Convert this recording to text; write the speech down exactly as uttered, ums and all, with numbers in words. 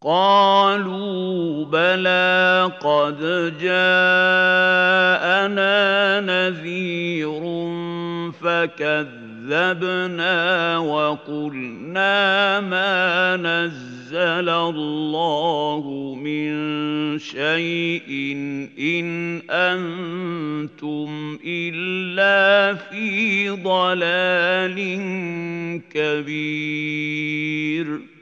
قالوا بلى قد جاءنا نذير فكذبنا وقلنا ما نزل الله من شيء إن أنتم إلا في ضلال كبير